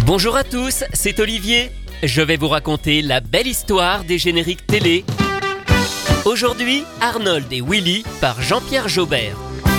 Bonjour à tous, c'est Olivier. Je vais vous raconter la belle histoire des génériques télé. Aujourd'hui, Arnold et Willy par Jean-Pierre Jaubert.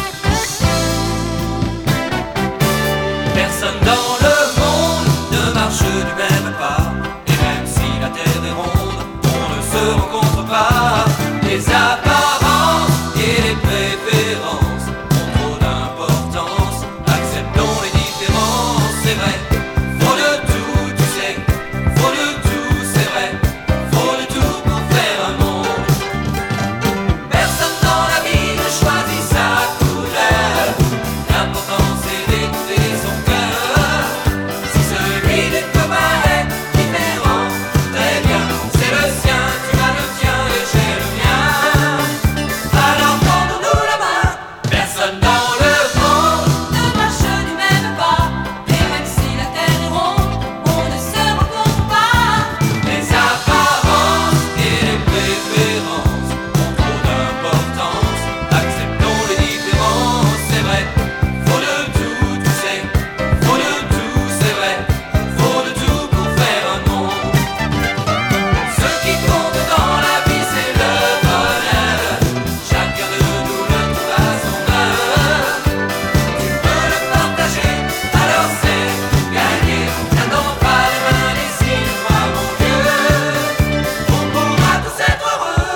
Personne dans le monde ne marche du même pas. Et même si la terre est ronde, on ne se rencontre pas. Les apparences et les préférences ont trop d'importance. Acceptons les différences, c'est vrai. Faut de tout, tu sais. Faut de tout, c'est vrai. Faut de tout pour faire un monde. Personne dans la vie ne choisit sa couleur. L'important c'est d'écouter son cœur. Si celui du copain est différent, très bien, c'est le sien, tu as le tien et j'ai le mien. Alors tendons-nous la main. Personne dans le monde ne marche du même pas. Et même si la terre est ronde, on ne se rencontre pas. Les apparences et les préférences ont trop d'importance. Acceptons les différences, c'est vrai. Faut de tout, tu sais. Faut de tout, c'est vrai. Faut de tout pour faire un monde. Ce qui compte dans la vie, c'est le bonheur. Chacun de nous le trouve à son heure. Tu peux le partager, alors c'est gagné. N'attends pas les mains des signes, toi mon Dieu. On pourra tous être heureux.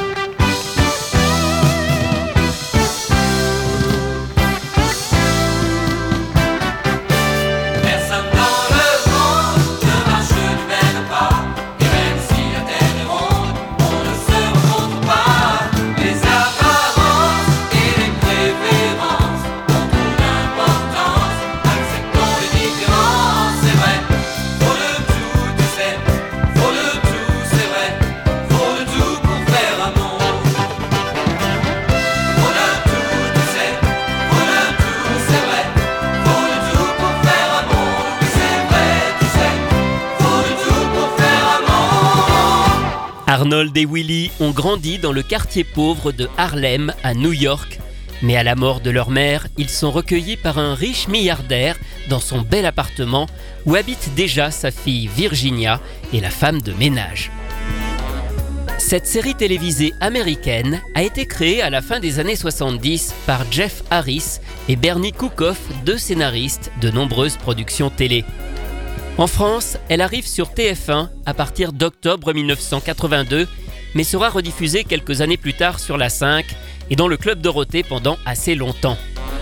Personne dans le monde ne marche du même pas. Et même si la terre est ronde, on ne se rencontre pas. Les apparences et les préférences ont trop d'importance. Acceptons les différences, c'est vrai. Faut de tout, tu sais. Faut de tout, c'est vrai. Faut de tout pour faire un monde. Faut de tout, tu sais. Faut de tout, c'est vrai. Faut de tout pour faire un monde. Oui, c'est vrai, tu sais. Faut de tout pour faire un monde. Arnold et Willy ont grandi dans le quartier pauvre de Harlem, à New York. Mais à la mort de leur mère, ils sont recueillis par un riche milliardaire dans son bel appartement où habite déjà sa fille Virginia et la femme de ménage. Cette série télévisée américaine a été créée à la fin des années 70 par Jeff Harris et Bernie Kukoff, deux scénaristes de nombreuses productions télé. En France, elle arrive sur TF1 à partir d'octobre 1982, mais sera rediffusée quelques années plus tard sur la 5 et dans le Club Dorothée pendant assez longtemps.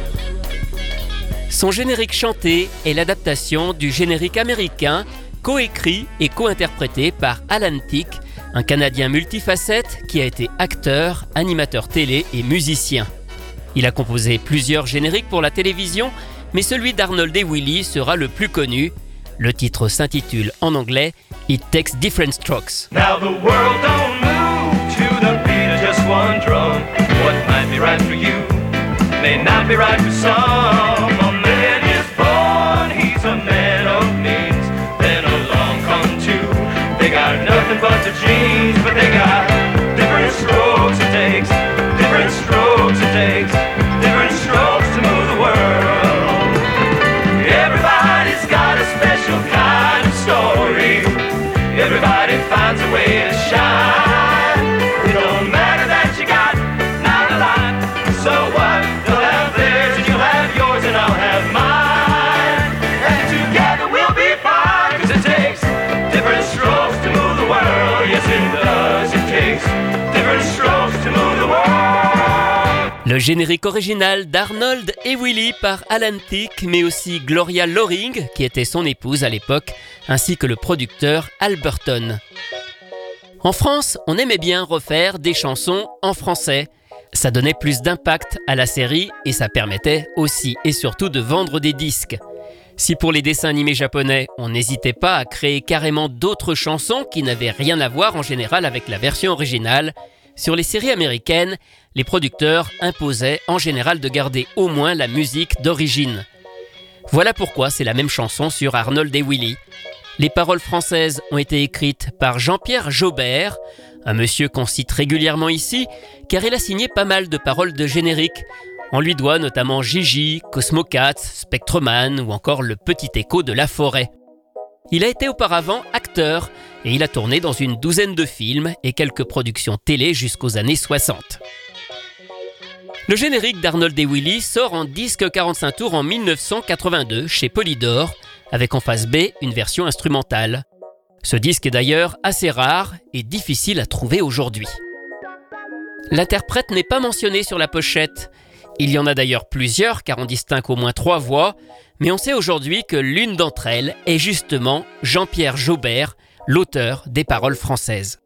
Son générique chanté est l'adaptation du générique américain, coécrit et co-interprété par Alan Thicke, un Canadien multifacette qui a été acteur, animateur télé et musicien. Il a composé plusieurs génériques pour la télévision, mais celui d'Arnold et Willy sera le plus connu. Le titre s'intitule en anglais « It Takes Different Strokes ». Now the world don't move to the beat of just one drum. What might be right for you may not be right for some. A man is born, he's a man of means. Then along come two. They got nothing but the genes, but they got different strokes it takes. Different strokes it takes. Different strokes to move the world. Everybody's got a special kind of story. Everybody finds a way to shine. It don't matter that you got not a lot. So what? They'll have theirs and you'll have yours and I'll have mine. And together we'll be fine. 'Cause it takes different strokes to move the world. Yes it does. It takes different strokes to move the world. Le générique original d'Arnold et Willy par Alan Thicke, mais aussi Gloria Loring, qui était son épouse à l'époque, ainsi que le producteur Al Burton. En France, on aimait bien refaire des chansons en français. Ça donnait plus d'impact à la série et ça permettait aussi et surtout de vendre des disques. Si pour les dessins animés japonais, on n'hésitait pas à créer carrément d'autres chansons qui n'avaient rien à voir en général avec la version originale, sur les séries américaines, les producteurs imposaient en général de garder au moins la musique d'origine. Voilà pourquoi c'est la même chanson sur Arnold et Willy. Les paroles françaises ont été écrites par Jean-Pierre Jaubert, un monsieur qu'on cite régulièrement ici, car il a signé pas mal de paroles de générique. On lui doit notamment Gigi, Cosmo Cats, Spectreman ou encore Le Petit Écho de la Forêt. Il a été auparavant acteur et il a tourné dans une douzaine de films et quelques productions télé jusqu'aux années 60. Le générique d'Arnold et Willy sort en disque 45 tours en 1982 chez Polydor, avec en face B une version instrumentale. Ce disque est d'ailleurs assez rare et difficile à trouver aujourd'hui. L'interprète n'est pas mentionné sur la pochette. Il y en a d'ailleurs plusieurs car on distingue au moins 3 voix, mais on sait aujourd'hui que l'une d'entre elles est justement Jean-Pierre Jaubert, l'auteur des paroles françaises.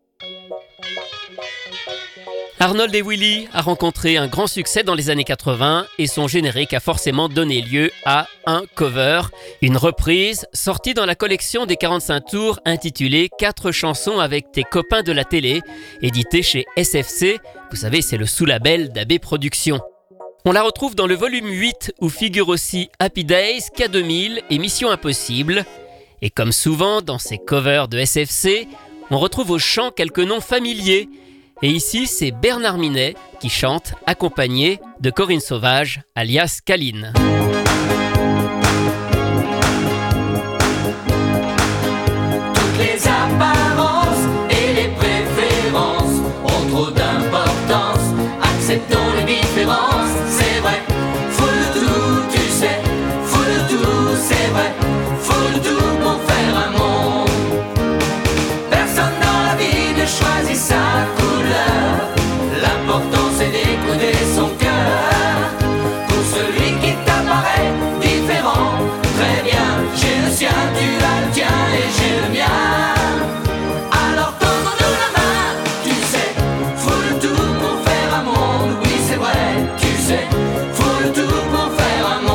Arnold et Willy a rencontré un grand succès dans les années 80 et son générique a forcément donné lieu à un cover, une reprise sortie dans la collection des 45 tours intitulée 4 chansons avec tes copains de la télé, édité chez SFC, vous savez c'est le sous-label d'AB Productions. On la retrouve dans le volume 8 où figure aussi Happy Days, K2000 et Mission Impossible. Et comme souvent dans ces covers de SFC, on retrouve au chant quelques noms familiers. Et ici, c'est Bernard Minet qui chante, accompagné de Corinne Sauvage, alias Caline. Toutes les apparences et les préférences ont trop d'importance. Acceptons les différences, c'est vrai. Faut le tout, tu sais. Faut le tout, c'est vrai. Faut le tout pour faire un monde. Personne dans la vie ne choisit sa couleur. L'important c'est d'écouter son cœur. Pour celui qui t'apparaît différent, très bien, j'ai le sien, tu as le tien et j'ai le mien. Alors tends-nous la main, tu sais, faut le tout pour faire un monde. Oui c'est vrai, tu sais, faut le tout pour faire un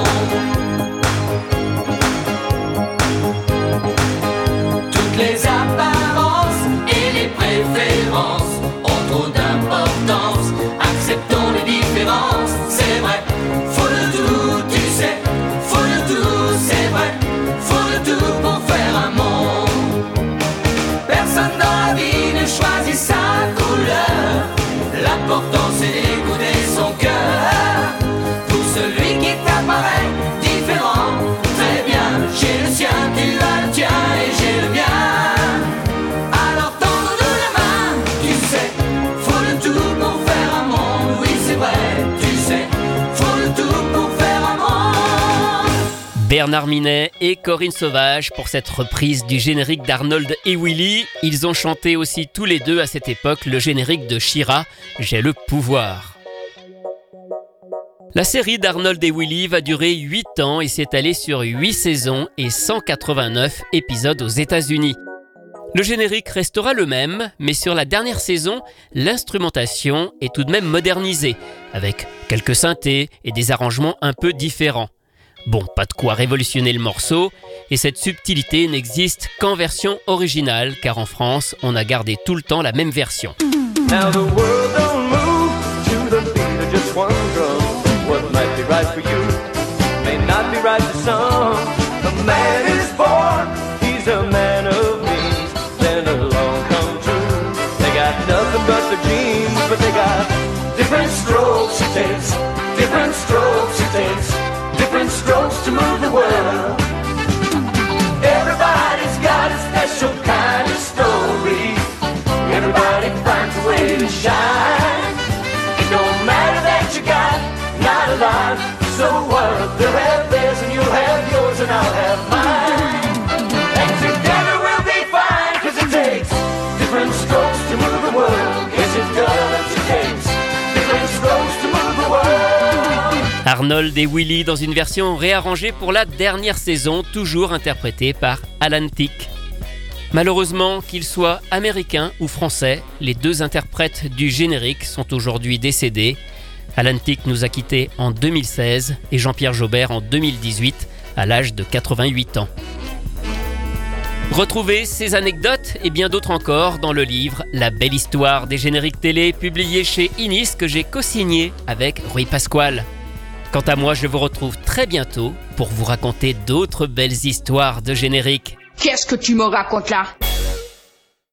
monde. Toutes les apparences et les préférences ont trop d'importance. Acceptons les différences, c'est vrai. Faut le tout, tu sais. Faut le tout, c'est vrai. Faut le tout pour faire un monde. Personne dans la vie ne choisit sa couleur. L'important c'est d'écouter son cœur. Pour celui qui t'apparaît différent, très bien, j'ai le sien, tu as le tien et j'ai le mien. Bernard Minet et Corinne Sauvage pour cette reprise du générique d'Arnold et Willy. Ils ont chanté aussi tous les deux à cette époque le générique de She-Ra, J'ai le pouvoir. La série d'Arnold et Willy va durer 8 ans et s'étaler sur 8 saisons et 189 épisodes aux États-Unis. Le générique restera le même, mais sur la dernière saison, l'instrumentation est tout de même modernisée, avec quelques synthés et des arrangements un peu différents. Bon, pas de quoi révolutionner le morceau, et cette subtilité n'existe qu'en version originale, car en France, on a gardé tout le temps la même version. Now the world don't move to the beat of just one drum. What might be right for you may not be right for some. A man is born, he's a man of means. Then along come two. They got nothing but their genes, but they got different strokes it takes. Different strokes it takes. Different strokes to move the world. Everybody's got a special kind of story. Everybody finds a way to shine. It don't matter that you got not a lot. So what? They'll have theirs and you'll have yours and I'll have mine. And together we'll be fine, 'cause it takes different strokes to move the world. Yes it does, it takes different strokes to move the world. Arnold et Willy dans une version réarrangée pour la dernière saison, toujours interprétée par Alan Thicke. Malheureusement, qu'ils soient américains ou français, les deux interprètes du générique sont aujourd'hui décédés. Alan Thicke nous a quittés en 2016 et Jean-Pierre Jaubert en 2018 à l'âge de 88 ans. Retrouvez ces anecdotes et bien d'autres encore dans le livre « La belle histoire des génériques télé » publié chez Inis que j'ai co-signé avec Rui Pasquale. Quant à moi, je vous retrouve très bientôt pour vous raconter d'autres belles histoires de génériques. Qu'est-ce que tu me racontes là ?